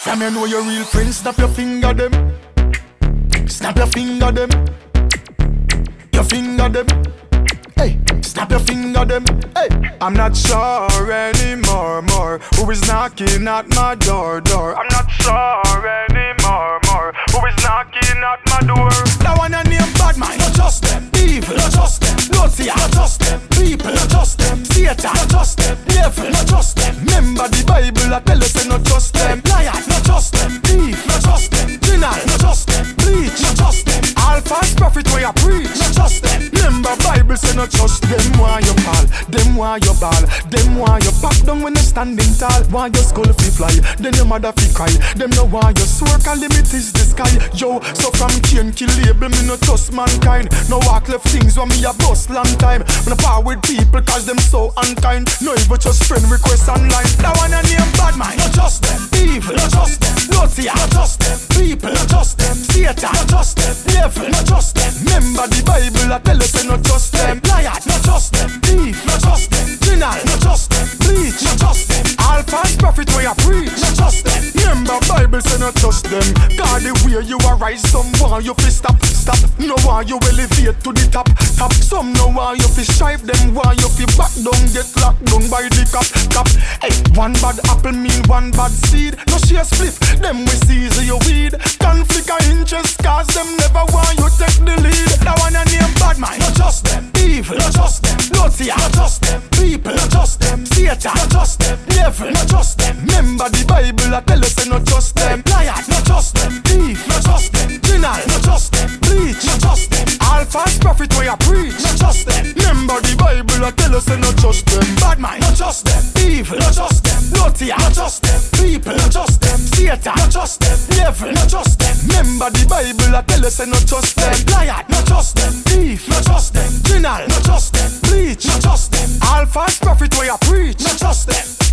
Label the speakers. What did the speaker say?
Speaker 1: From you know your real friends, snap your finger them. Snap your finger them. Your finger them. Hey, snap your finger them. Hey, I'm not sure anymore, who is knocking at my door. I'm not sure anymore, who is knocking at my door. That one a name bad man, not just them. Evil, not just them. Naughty, not just them. People, not just them. Satan, not just them. Devil, not just them. Remember the Bible, I tell us say not just them. Liar, not just them. Thief, not just them. Sinner, not just them. Bleach, not just them. Alpha's prophet where I preach, not just them. Remember Bible say not just them. Want you fall, them want you ball, them want you back down when you standing tall. Want your skull fi fly, then your mother fi cry. Them no want you soar, cause limit is the sky. Yo, so from chain kill label, me no trust mankind. No walk left things when me a bust long time. Me no power with people cause them so unkind. No even just friend request online. That one a name bad man, not just them. Evil, not just them. Naughty, not just them. People, not just them. Satan, not just them. Devil, not just them. Remember the Bible, I tell us say not just them. Liar, not just them. Thief, not just them. Sinner, not just them. Bleach, not just them. Alpha's prophet where I preach, not just them. Remember Bible say not just them. God the way you arise, some want you fi stop. No want you elevate to the top. Some no want you fi strive, them want you fi back down, get locked down by the cop. Hey, one bad apple mean one bad seed. No share split, them we seize your weed. Conflict of interest cause them never want you take the lead. That one a name bad man, not just them. Evil, not just them. Naughty, not just them. People, not just them. Satan, not just them. Devil, not just them. Remember the Bible, I tell us say not just them. Liar, not just them. Thief, not just them. Sinner, not just them. Bleach, not just them. Alpha's prophet where I preach, not just them. Remember the Bible, I tell us say not just them. Bad mind, not just them. Evil, not just them. Naughty, not just them. People, not just them. Satan, not just them. Devil, not just them. Remember the Bible, I tell us say not just them. Liar, not just them. Thief, not just them. Sinner, not just them. Bleach, not just them. Alpha's prophet where I preach, not just them.